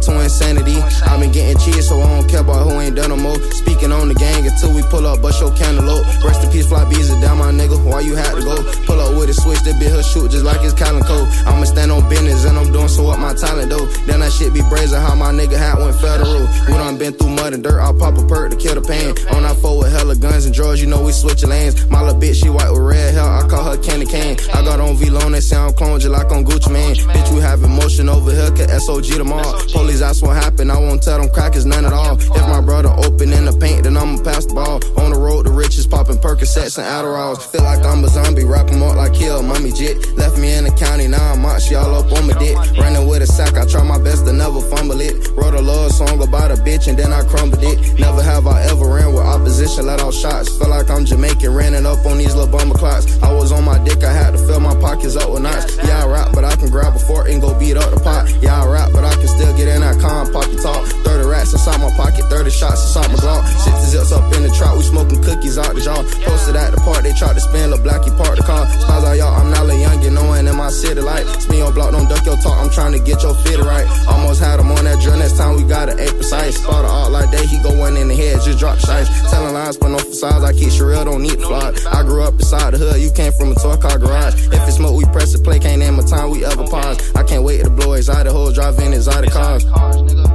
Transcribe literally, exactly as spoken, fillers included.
to insanity. I been getting cheese, so I don't care about who ain't done no more. Speaking on the gang until we pull up, bust your cantaloupe. Rest in peace, fly bees, down my nigga. Why you had to go? Pull up with a switch, that bitch her shoot just like it's Calico. I'ma stand on business and I'm doing so up my talent though. Then that shit be brazen, how my nigga hat went federal. We done been through mud and dirt, I'll pop a perk to kill the pain. On that four with hella guns and drugs, you know we switchin' lanes. My little bitch, she white with red hair, I call her Candy Cane. I got on V-Lone, they sound clone just like on Gucci Mane. Bitch, we have emotion over here, cause S O G tomorrow. Police ask what happened, I won't tell them crackers none at all. If my brother open in the paint, then I'ma pass the ball. On the road, the riches popping Percocets and Adderalls. Feel like I'm a zombie, wrap 'em up like Kill Mommy Jit. Left me in the county, now I'm out, she all up on my dick. Running with a sack, I try my best to never fumble it. Wrote a love song about a bitch and then I crumbled it. Never have I ever ran with opposition, let out shots. Feel like I'm Jamaican, running up on these little bummer clocks. I was on my dick, I had to fill my pockets up with knots. Yeah, I rap, but I can grab a fork and go beat up the pot. Yeah, I rap, but I can still get in that con pocket talk. thirty rats inside my pocket, thirty shots inside my Glock. sixty zips up in the trap, we smoking cookies out the jar. Posted at the park, they tried to spin, Lil' Blackie parked the car. Spies out y'all, I'm not a youngin', knowing in my city like. Spin your block, don't duck your talk, I'm trying to get your fit right. Almost had him on that drill, next time we got an eight precise. Spot out like that, he go one in the head, just drop shites. Telling lies, but no facades, I keep Sherelle, don't need fly. I grew up beside the hood, you came from a toy car garage. If it's smoke, we press the play, can't name a time we ever pause. I can't wait to blow exotic hoes, drive in exotic cars.